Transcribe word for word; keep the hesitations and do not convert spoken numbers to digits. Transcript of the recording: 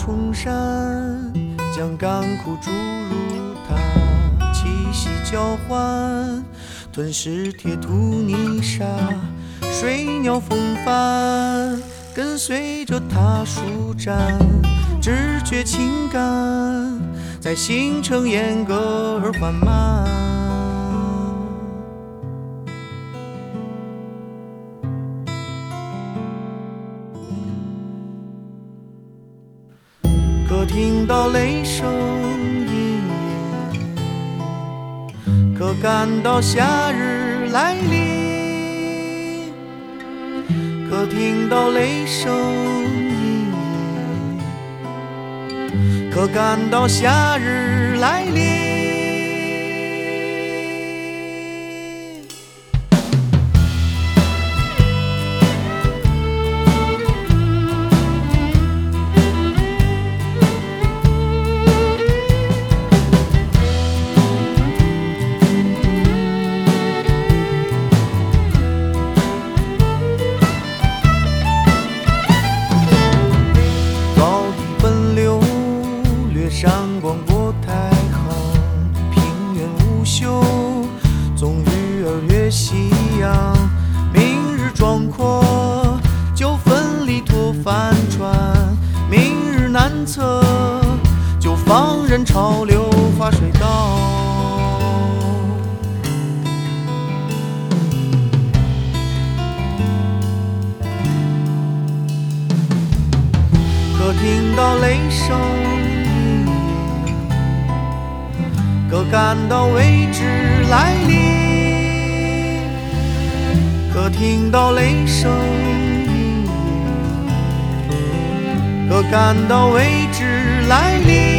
崇山，将甘苦注入它，气息交换，吞噬铁土泥沙，水鸟风帆，跟随着它舒展，直觉情感在形成严格而缓慢。可听到雷声隐隐，可感到夏日来临。可听到雷声隐隐，可感到夏日来临。山广过太行，平原无休，纵鱼儿越夕阳。明日壮阔，就奋力拓帆船；明日难测，就放任潮流划水道。可听到雷声，可感到未知来临。可听到雷声隐隐，可感到未知来临。